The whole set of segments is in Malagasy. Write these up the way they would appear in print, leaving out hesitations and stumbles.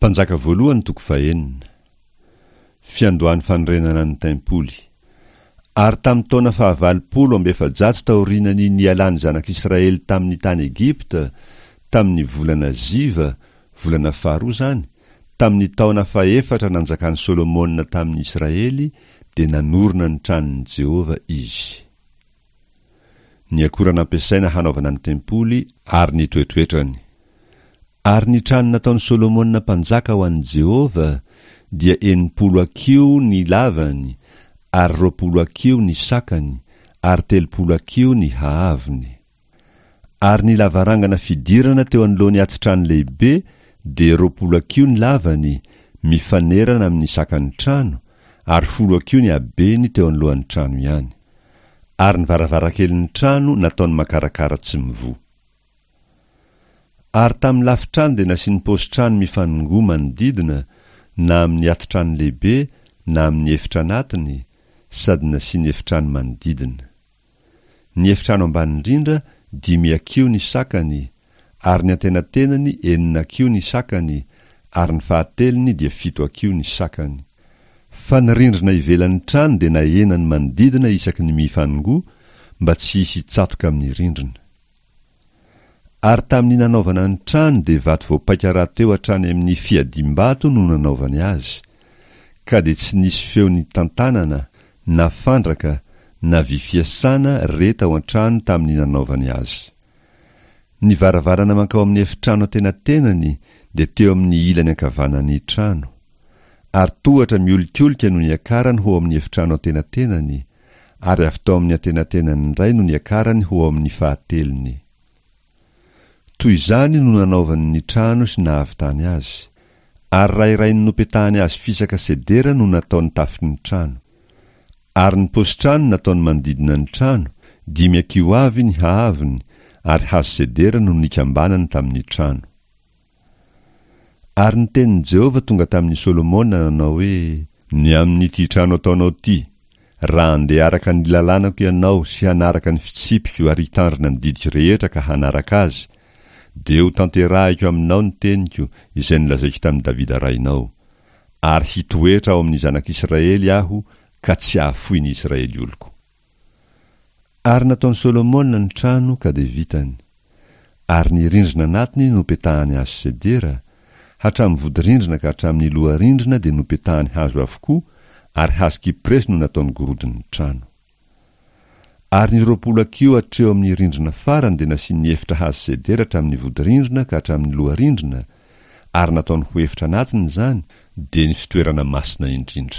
Mpanjaka voalohany toko 9. Fiandohan'ny fanorenana ny tempoly. Ary tamin'ny taona 700 taorinany nialany zanak'Israely tamin'ny tany Egipta, tamin'ny volana Ziva, volana faharoa zany, tamin'ny taona 4 nanjakan'i Solomona tamin'ny Israely, dia nanorina ny tranon'i Jehova izy. Ny akora nampiasaina hanaovana ny tempoly ary ny toetoetrany. Ary ny trano nataon'i Solomona mpanjaka ho an'i Jehova dia 80 akio ny lavany, ary 20 akio ny sakany, ary 30 akio ny haaviny. Ary ny lavarangana fidirana teo anoloan'ny atitrano lehibe dia 20 akio ny lavany, mifanerana amin'ny sakan'ny trano, ary 10 akio ny habeny teo anoloan'ny trano ihany. Ary ny varavarankelin'ny trano nataony makarakara tsy mivoha. Ary tamin'ny lafitrano dia nasiany paosi-trano mifanongoa manodidina, na amin'ny atitrano lehibe, na amin'ny efitra anatiny, sady nasiany efitrano manodidina. Ny efitrano ambany indrindra 5 akio ny sakany, ary ny antenatenany 9 akio ny sakany, ary ny fahatelony dia 7 akio ny sakany. Fa ny rindrina ivelan'ny trano dia nahenany manodidina isaky ny mifanongoa, mba tsy hisy hitsatoka amin'ny rindrina. Ary tamin'ny nanaovana ny trano dia vato voapaika raha teo hatrany amin'ny fiadim-bato no nanaovany azy, ka dia tsy nisy feony tantanana, na fandraka, na vy fiasana reta ao an-trano tamin'ny nanaovany azy. Ny varavarana mankao amin'ny efitrano antenatenany dia teo amin'ny ilany ankavanany trano, ary tohatra miolikolika no niakarany ho amin'ny efitrano antenatenany, ary avy tao amin'ny antenatenany indray no niakarany ho amin'ny fahatelony. Toy izany no nanaovany ny trano sy nahavitany azy, ary rairay ny nopetahany azy fisaka sedera no nataony tafiny trano. Ary ny paosi-trano nataony manodidina ny trano, 5 akio avy ny haaviny, ary hazo sedera no nikambanany tamin'ny trano. Ary ny tenin'i Jehova tonga tamin'ny Solomona nanao hoe, ny amin'ity trano ataonao ity, raha andeha araka ny lalànako ianao sy hanaraka ny fitsipiko ary hitandrina ny didiko rehetra ka hanaraka azy, dia ho tanterahiko aminao ny teniko izay nilazaiko tamin'i Davida rainao, ary hitoetra ao amin'ny zanak'Israely aho ka tsy hahafoy ny Israely oloko. Ary nataon'i Solomona ny trano ka dia vitany, ary ny rindrina anatiny nopetahany hazo sedera, hatramin'ny vodi-rindrina ka hatramin'ny loha-rindrina dia nopetahany hazo avokoa, ary hazo kipresy no nataony gorodon'ny trano. Ary ny 20 akio hatreo amin'ny rindrina farany dia nasiany efitra hazo sedera hatramin'ny vodi-rindrina ka hatramin'ny loha-rindrina, ary nataony ho efitra anatiny izany dia ny fitoerana masina indrindra.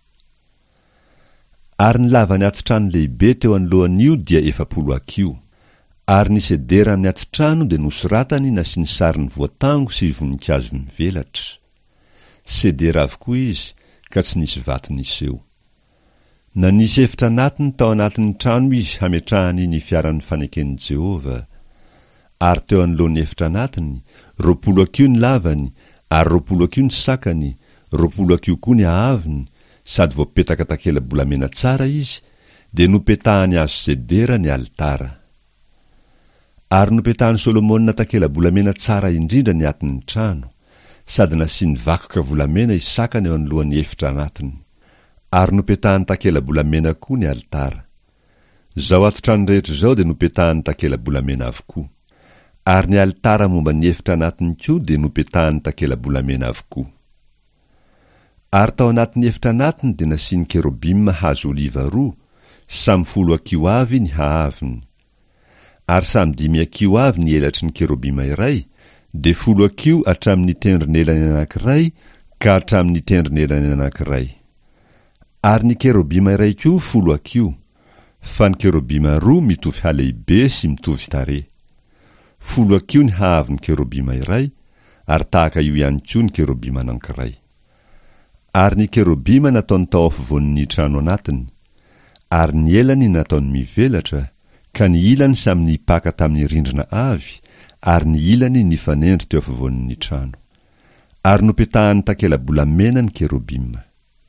Ary ny lavany atitrano lehibe teo anoloan'io dia 70 akio, ary ny sedera amin'ny atitrano dia nosoratany nasiany sariny voatango sy voninkazo mivelatra. Sedera avokoa izy, ka tsy nisy vato niseho. Na nisy efitra anatiny tao anatin'ny trano izy hametrahany ny fiaran'ny faneken'i Jehova, ary teo anoloan'ny efitra anatiny 20 akio ny lavany, ary 20 akio ny sakany, 20 akio koa ny haaviny, sady voapetaka takela-bolamena tsara izy, dia nopetahany hazo sedera ny alitara. Ary nopetahany Solomona takela-bolamena tsara indrindra ny atin'ny trano, sady nasiany vakoka volamena isakany eo anoloan'ny efitra anatiny. Ary nopetahany takela-bolamena koa ny alitara. Zao atitrano rehetra zao dia nopetahany takela-bolamena avokoa. Ary ny alitara momba ny efitra anatiny koa dia nopetahany takela-bolamena avokoa. Ary tao anatin'ny efitra anatiny dia nasiany kerobima hazo oliva 2, samy 10 akio avy ny haaviny. Ary samy 5 akio avy ny elatry ny kerobima iray, dia 10 akio hatramin'ny tendrinelany anankiray ka hatramin'ny tendrinelany anankiray. Ary ny kerobima iray koa 10 akio, fa ny kerobima 2 mitovy halehibe sy mitovy tarehy. 10 akio ny haaviny kerobima iray, ary tahaka io ihany koa ny kerobima anankiray. Ary ny kerobima nataony tao afovoan'ny trano anatiny, ary ny elany nataony mivelatra, ka ny ilany samy nipaka tamin'ny rindrina avy, ary ny ilany nifanendry teo afovoan'ny trano. Ary nopetahany takela-bolamena ny kerobima.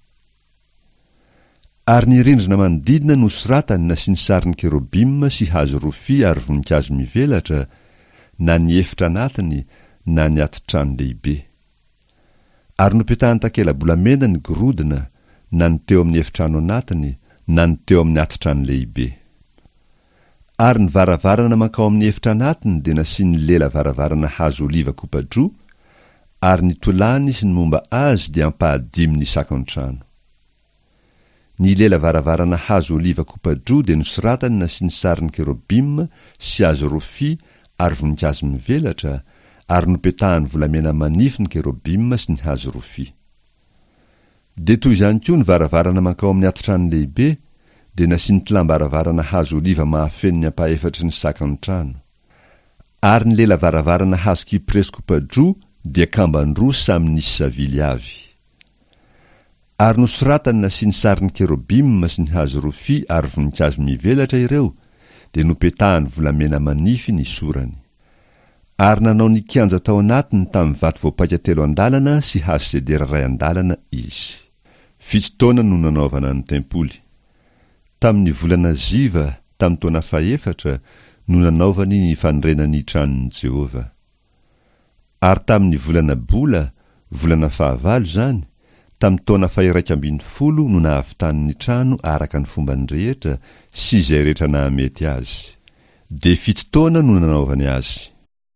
Ary ny rindrina manodidina nosoratany nasiany sariny kerobima sy hazo rofia ary voninkazo mivelatra, na ny efitra anatiny na ny atitrano lehibe. Ary nopetahany takela-bolamena ny gorodona, na ny teo amin'ny efitrano anatiny, na ny teo amin'ny atitrano lehibe. Ary ny varavarana mankao amin'ny efitra anatiny dia nasiany lela varavarana hazo oliva kopa-droa, ary ny tolany sy ny momba azy dia ampahadimy ny sakan'ny trano. Ny lela varavarana hazo oliva kopa-droa dia nosoratany nasiany sarin'ny kerubim sy hazo rofia ary voninkazo mivelatra, ary nopetahany volamena manify ny kerubim sy ny hazo rofia. Dia toy izany koa ny varavarana mankao amin'ny atitrano lehibe, dia nasiany tilam-baravarana hazo oliva mahafeno ny ampaha-efatry ny sakan'ny trano. Ary ny lela varavarana hazo kipresy kopa-droa dia kambandroa samy nisy savily avy. Ary nosoratany nasiany sarin'ny kerubim sy ny hazo rofia ary voninkazo mivelatra ireo, dia nopetahany volamena manify ny sorany. Ary nanao ny kianja tao anatiny tamin'ny vato voapaika 3 andalana sy hazo sedera 2 andalana izy. 7 taona no nanaovana ny tempoly. Tamin'ny volana Ziva, tamin'ny taona 4 no nanaovany ny fanorenany tranon'i Jehova. Ary tamin'ny volana Bola, volana 9 zany, tamin'ny taona 110 no nahavitany ny trano araka ny fombany rehetra sy izay rehetra nahamety azy. De 7 taona no nanaovany azy.